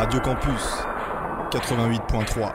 Radio Campus 88.3.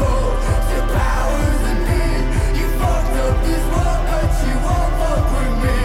Fuck with me.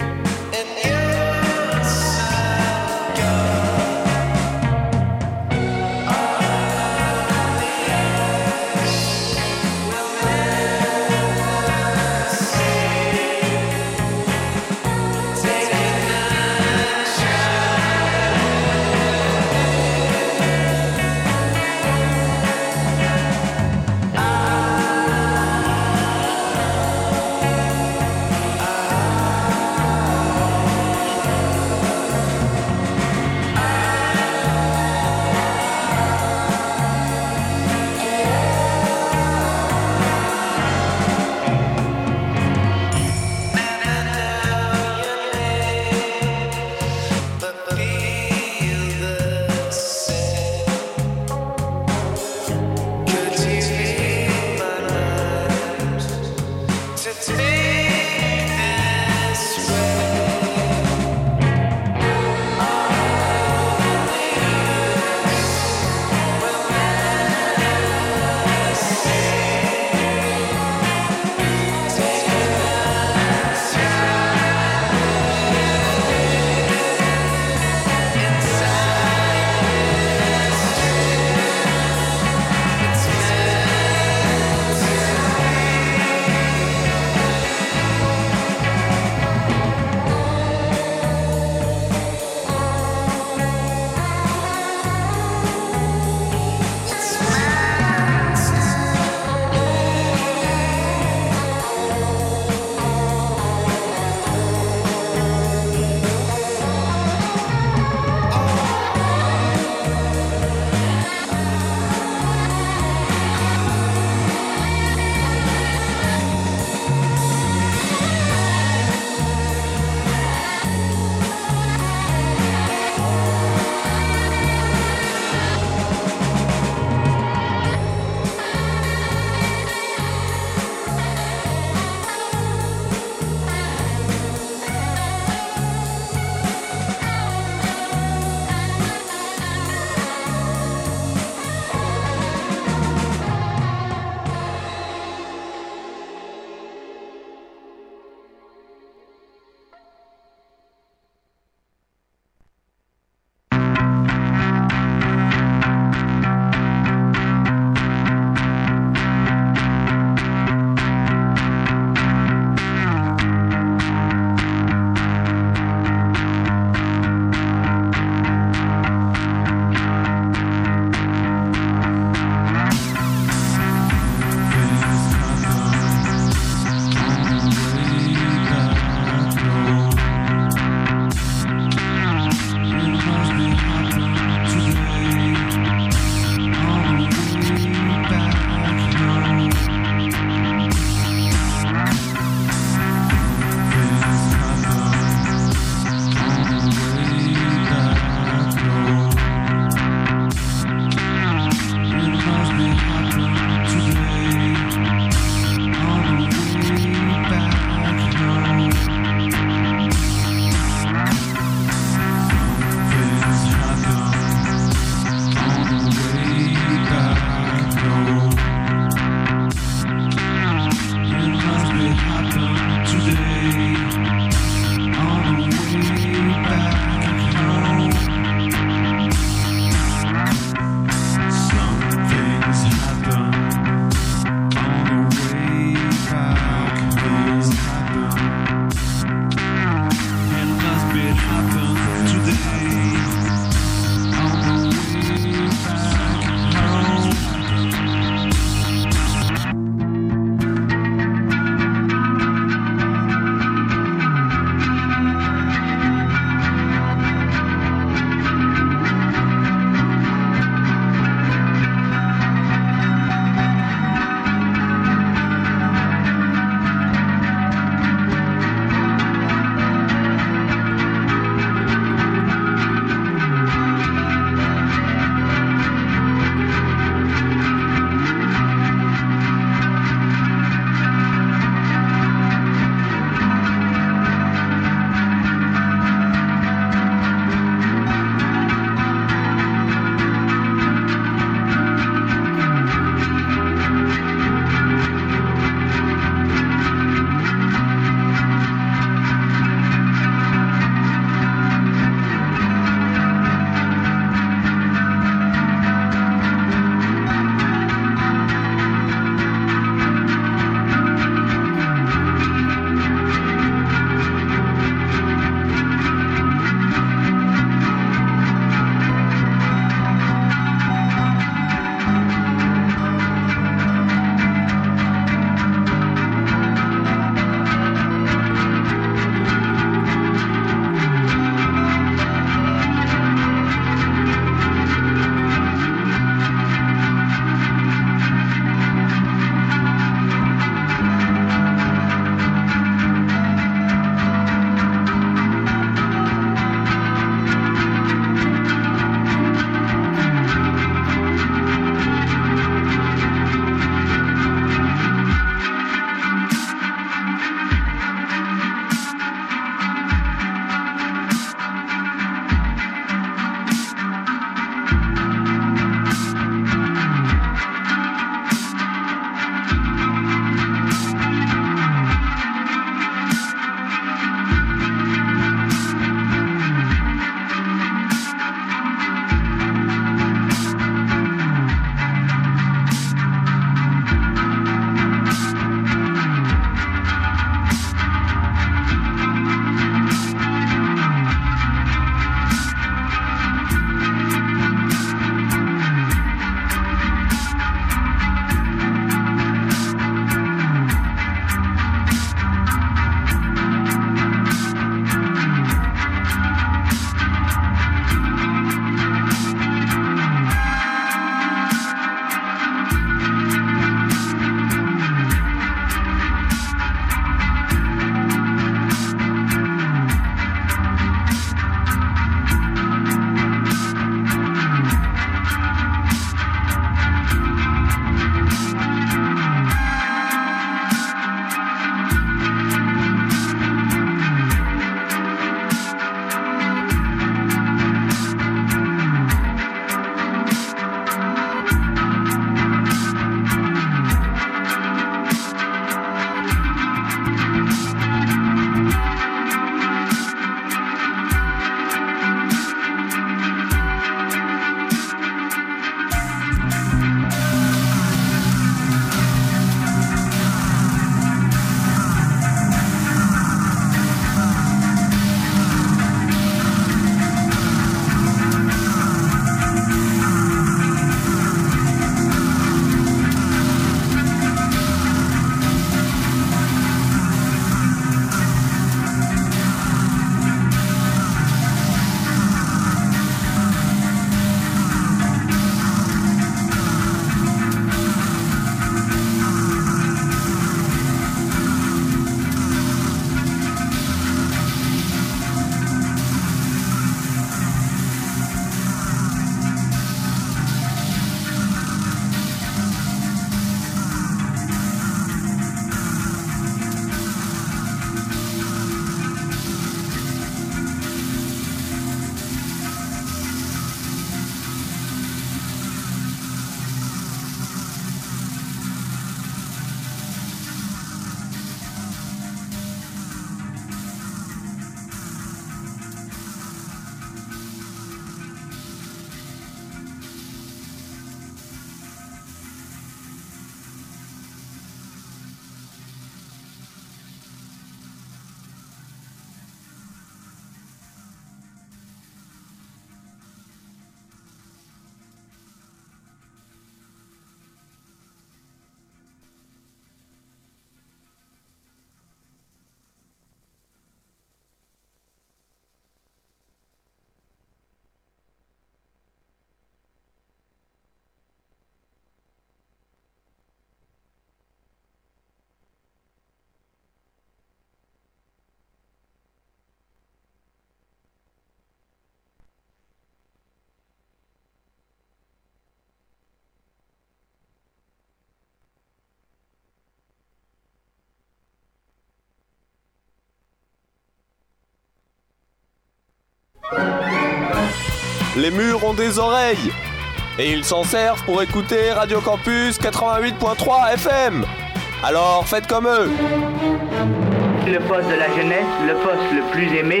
Les murs ont des oreilles et ils s'en servent pour écouter Radio Campus 88.3 FM. Alors faites comme eux. Le poste de la jeunesse, le poste le plus aimé.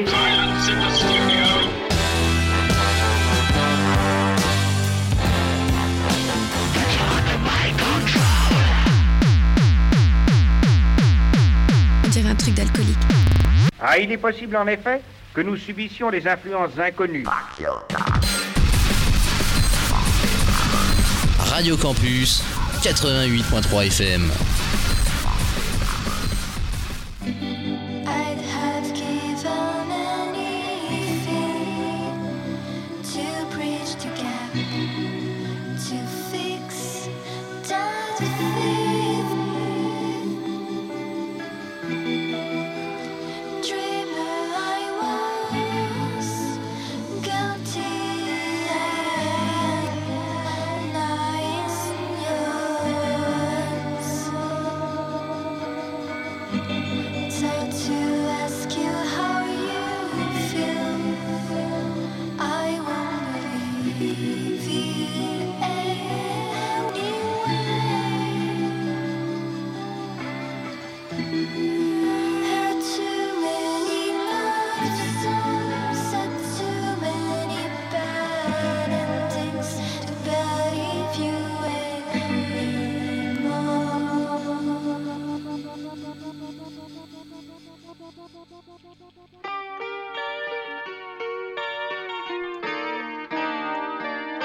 On dirait un truc d'alcoolique. Ah, il est possible en effet que nous subissions les influences inconnues. Radio Campus 88.3 FM. I'd have given anything to bridge the gap, to fix that thing. Dreamer I was, guilty I am, nice yours. So to ask you how you feel, I won't believe you anyway. Heard too many love songs, said too many bad endings to believe you anymore.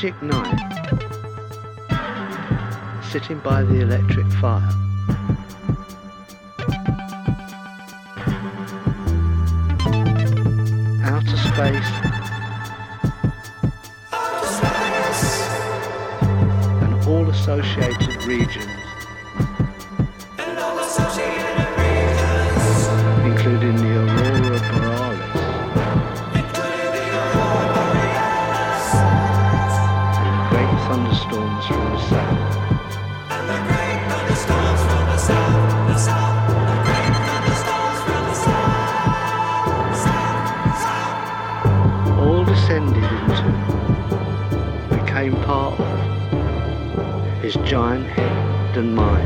magic night, sitting by the electric fire, outer space, and all associated regions, including the aurora borealis, and great thunderstorms from the south. All descended into, became part of, his giant head and mind.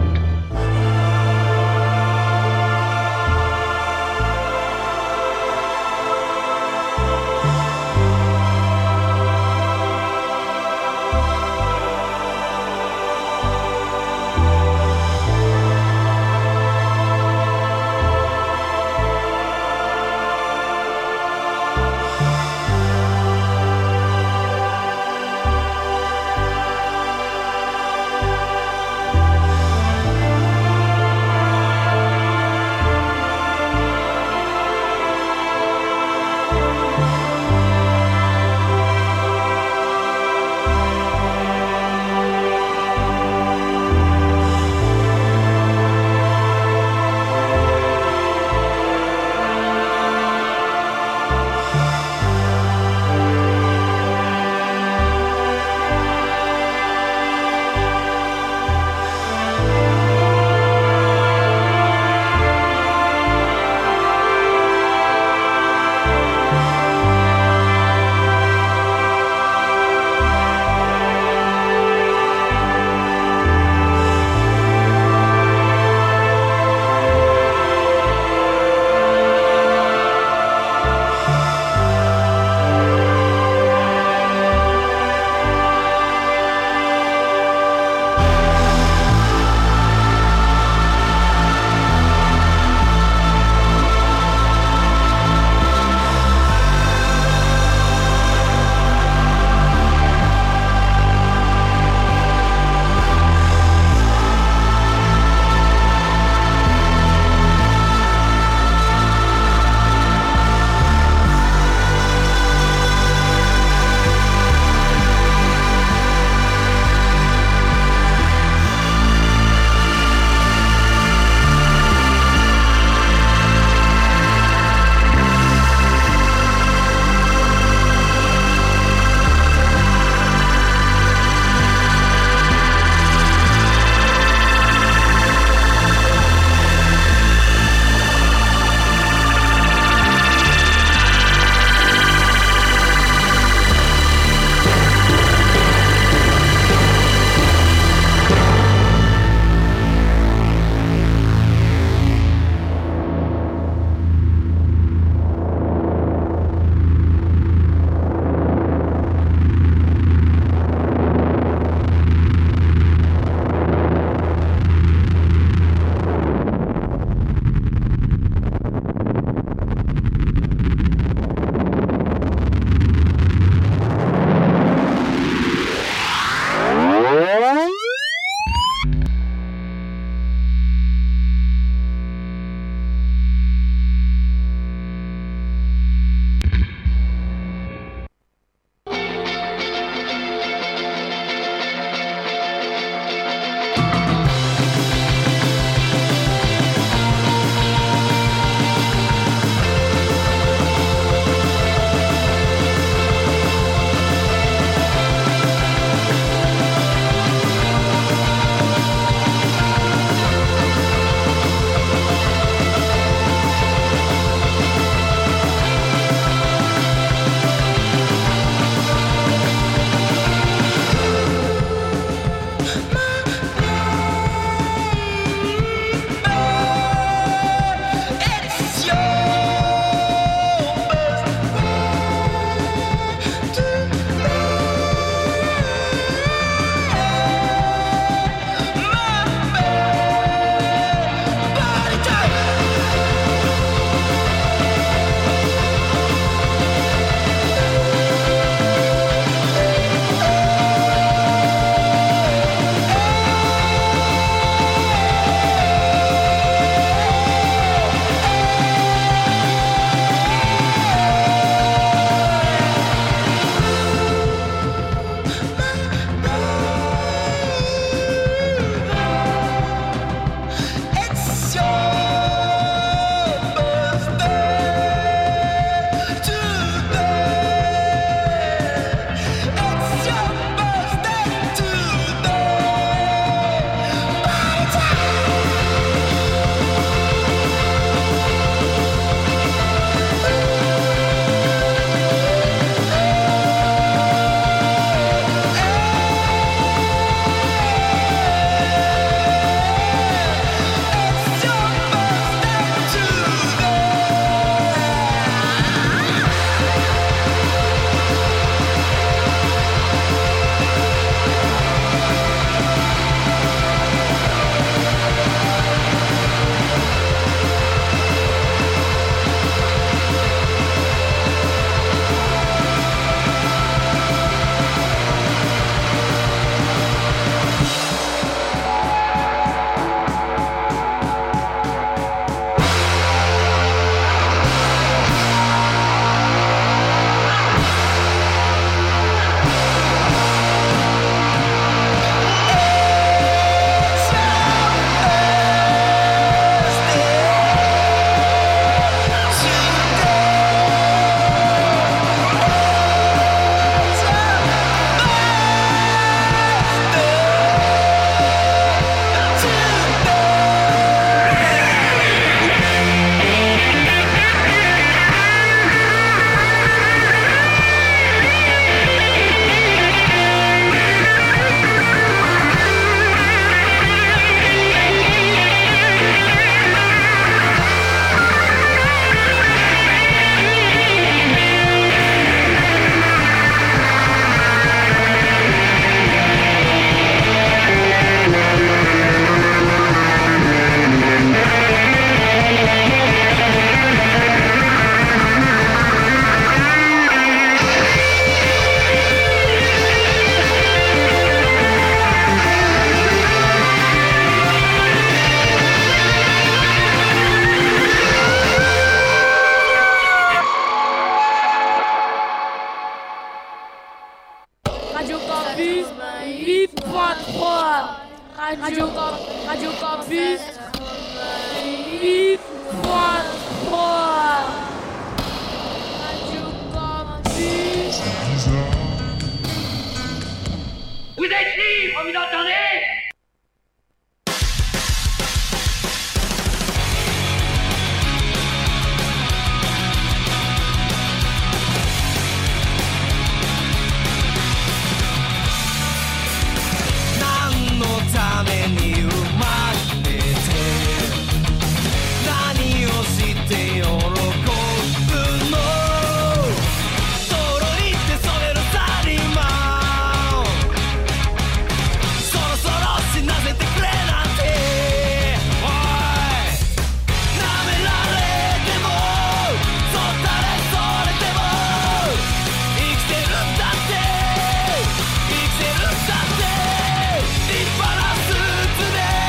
Radio Campus 8.3. Radio Campus. Vous êtes libre, vous entendez? 立派なスーツで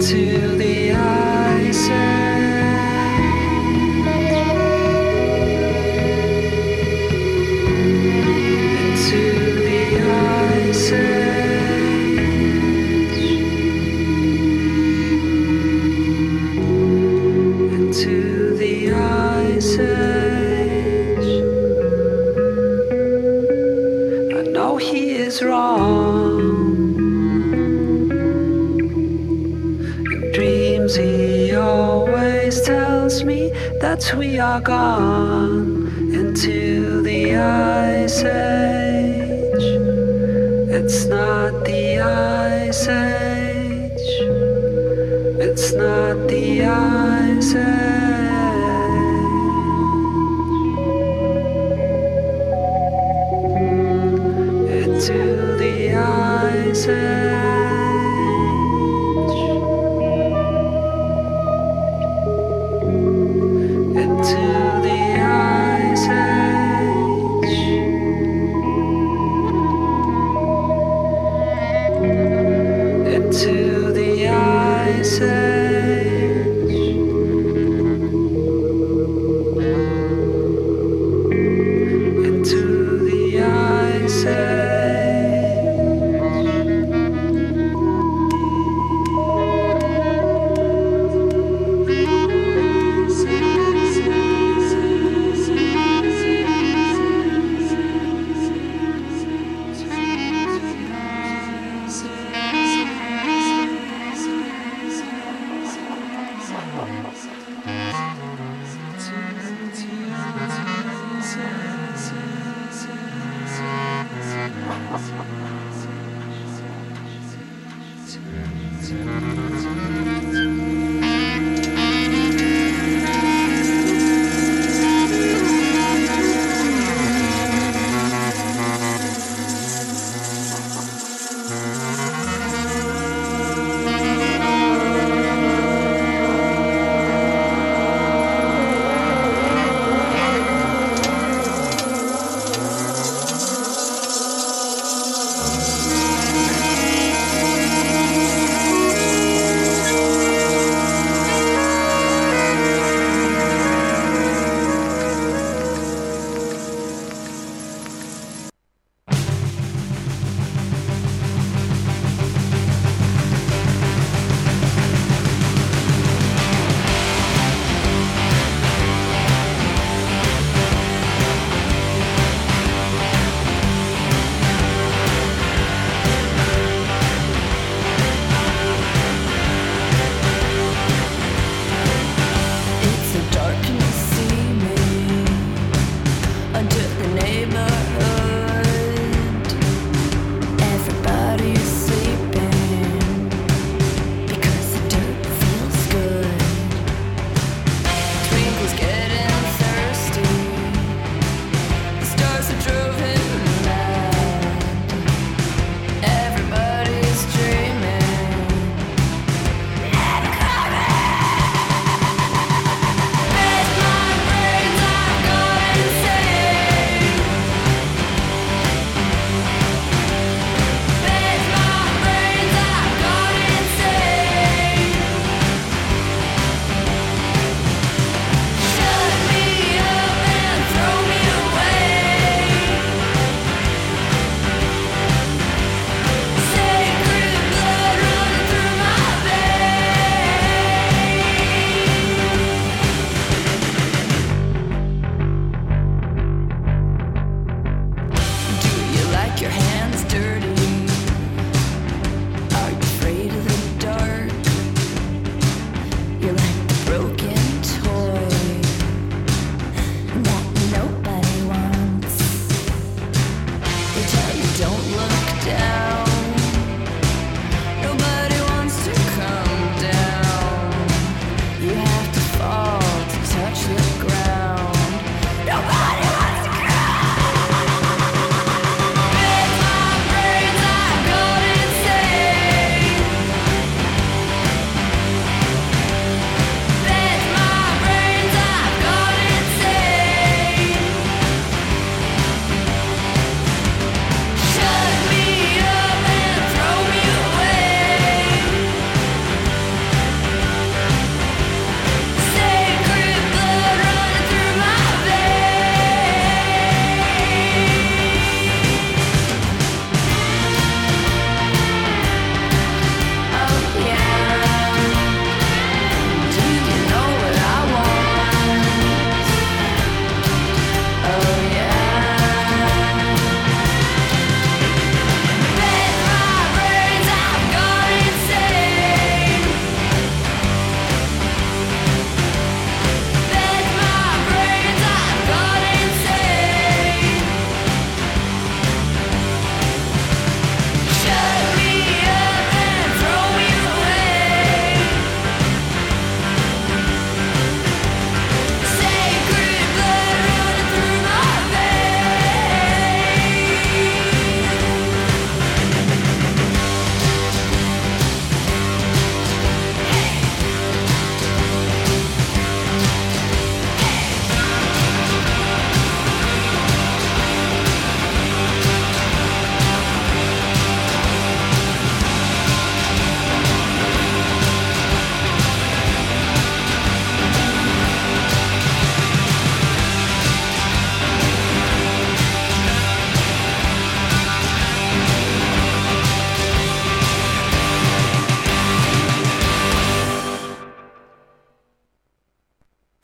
into the ice into the ice into the ice age. I know he is wrong. In dreams he always tells me that we are gone into the ice age. It's not the ice age. It's not the ice age. Into the ice age. Into the ice age. Into the ice age. Into the ice age.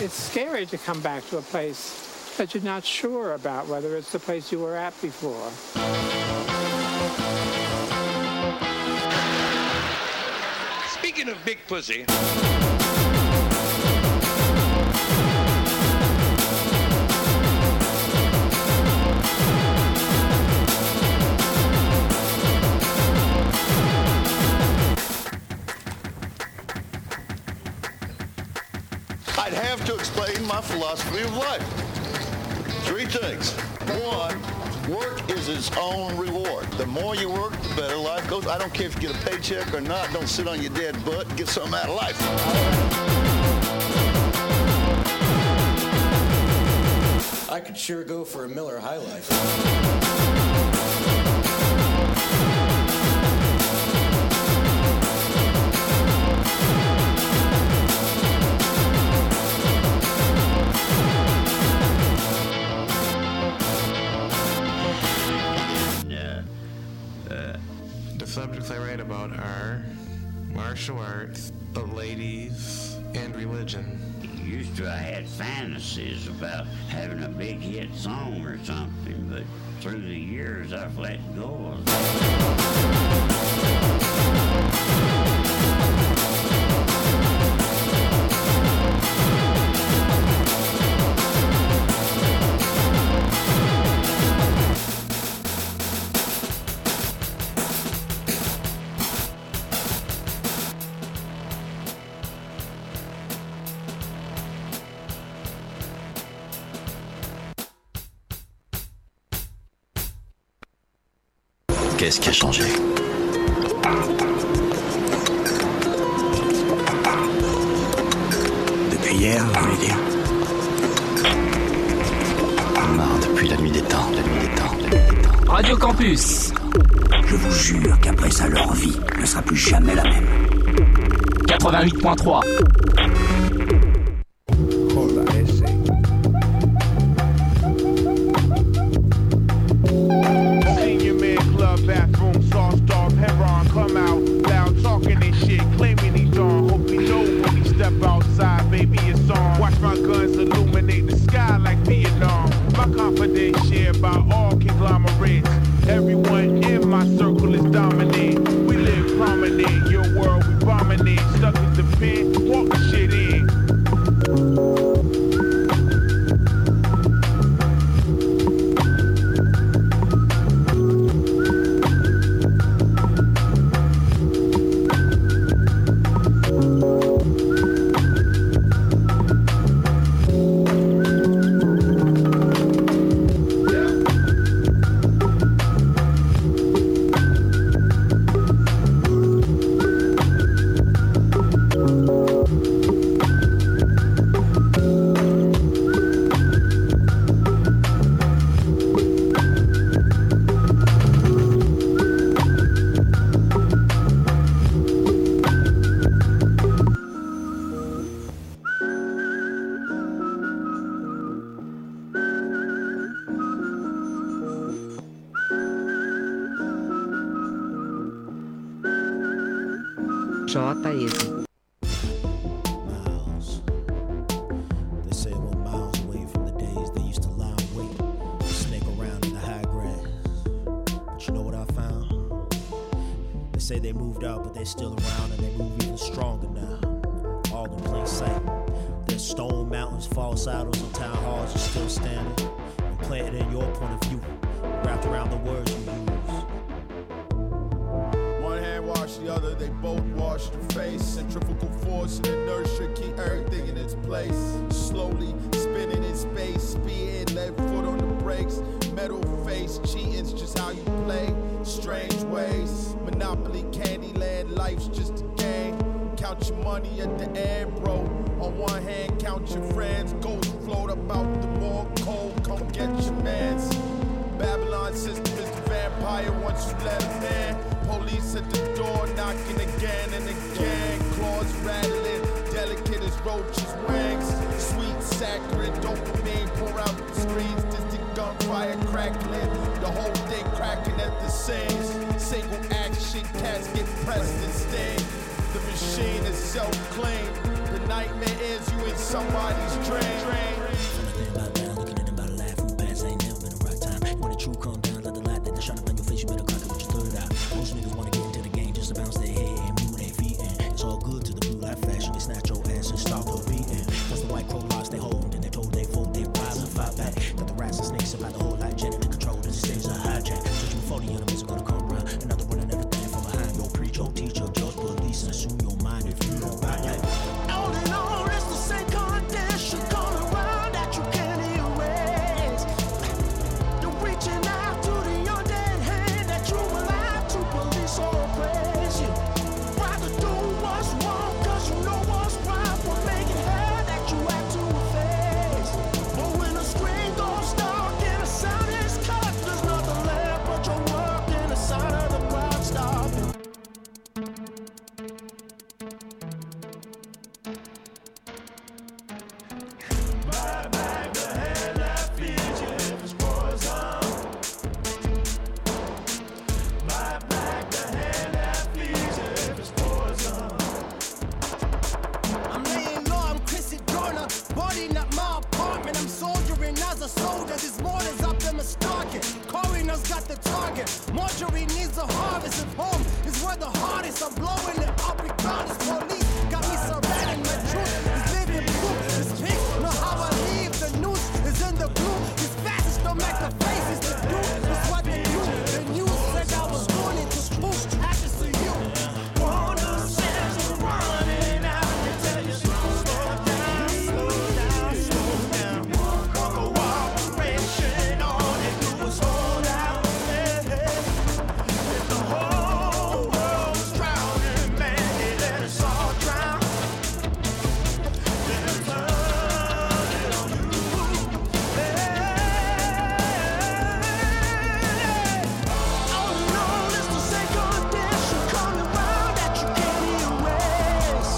It's scary to come back to a place that you're not sure about whether it's the place you were at before. Speaking of big pussy. I'd have to explain my philosophy of life. 3 things. 1, work is its own reward. The more you work, the better life goes. I don't care if you get a paycheck or not. Don't sit on your dead butt and get something out of life. I could sure go for a Miller High Life. The subjects I write about are martial arts, the ladies, and religion. Used to I had fantasies about having a big hit song or something, but through the years I've let go of Qu'est-ce qui a changé? Depuis hier, vous voulez dire? Non, depuis la nuit des temps, la nuit des temps, la nuit des temps. Radio Campus. Je vous jure qu'après ça, leur vie ne sera plus jamais la même. 88.3. Bathroom, sauced off, Heron, come out loud, talking and shit, claiming he's on. Hope he know when he step outside, baby, it's on. Watch my guns illuminate the sky like Vietnam. My confidence shared by all conglomerates. Everyone in my circle is dominant. We live prominent, your world we bombing it. Stuck in the pen, walk the shit in. JS. Miles. They say we're miles away from the days they used to lie in wait, snake around in the high grass. But you know what I found? They say they moved out, but they're still around, and they move even stronger now. All in plain sight. There's stone mountains, false idols, and town halls are still standing, and planted in your point of view, wrapped around the words you use. One hand wash the other, they both wash the face. Centrifugal force and inertia keep everything in its place. Slowly spinning in space, speeding, left foot on the brakes. Metal face, cheating's just how you play. Strange ways, Monopoly, Candyland, life's just a game. Count your money at the end, bro. On one hand, count your friends. Ghosts float about the more cold, come get your mans. Babylon system is the vampire once you let him in. Police at the door knocking again and again. Claws rattling, delicate as roaches' wings. Sweet, saccharine, dopamine pour out the screens. Distant gunfire crackling, the whole thing cracking at the seams. Single action, cats get pressed and sting. The machine is self-clean. The nightmare is you in somebody's dream. Nothing about down, looking at them about a laugh. Who pass ain't never been a right time. When the truth come down, let the light that shine up on your face, you better crack it with your third eye. Most niggas wanna get into the game just to bounce their head and move their feet in. It's all good to the blue light fashion. They snatch your ass and start competing. Cause the white crow lost they hold, and they told they fold, they rise and fight back. Got the rats and snakes about the whole lot, genetic control, the stays a hijack. So you 40 enemies are gonna come around. Another one and everything from behind. Your preach, your teacher, judge, police, and assume your mind if you don't buy that. All in all, it's the same condition going around that you can't erase. You're reaching out to the undead hand that you will have to police or praise you. Rather do what's wrong, cause you know what's right. Will make it hard that you have to face. But when the screen goes dark and the sound is cut, there's nothing left but your work in the side of the crowd stopping. Buy back the hand that feeds you if it's poison. Buy back the hand that feeds you if it's poison. I'm laying low, I'm Chrissy Dorner. Boarding up my apartment, I'm soldiering as a soldier. These mortars up in my stocking. Coroner's got the target. Marjorie needs a harvest. If home is where the heart is, I'm blowing it up regardless. Police got me surrounding my truth. Is living proof. This pig know how I leave. The news is in the blue. These fascists don't make the faces to do. It's what they do. The news said I was born into spoof. Happens to you. Warner says we're running out. They tell you slow down, slow down, slow down. Cooperation, all they do is hold out. If the whole world's drowning, man, they let us all drown. Then it's turn it on you. All in all, it's the same condition coming round that you can't erase.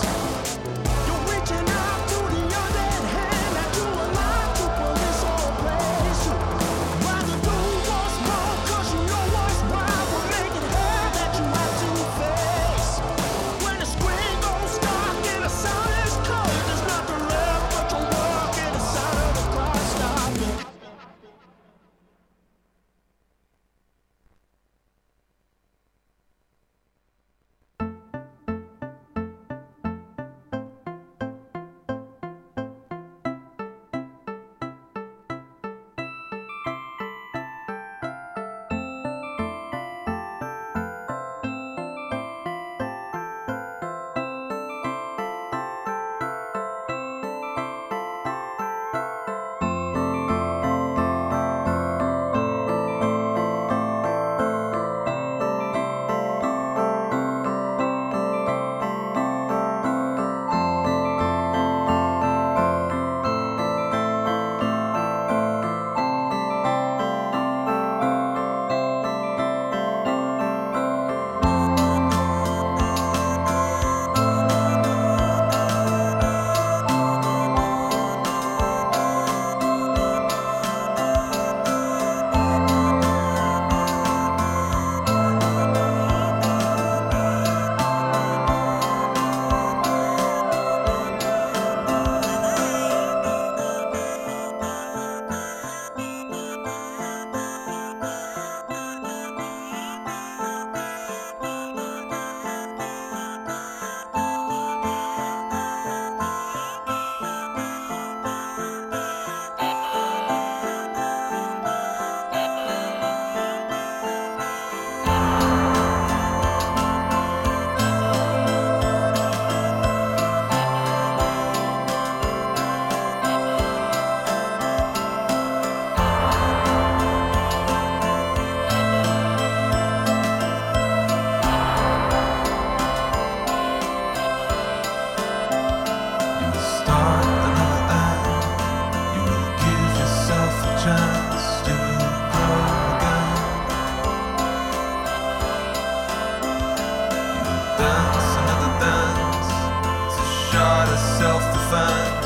You're reaching out to the undead hand that you allow to police or praise you. Rather do what's wrong, cause you know what's right. Will make it hard that you have to face. When the screen goes dark and the sound is cold, there's nothing left but your work in the side of the crowd stopping. Dance another dance, it's a shot of self-defense.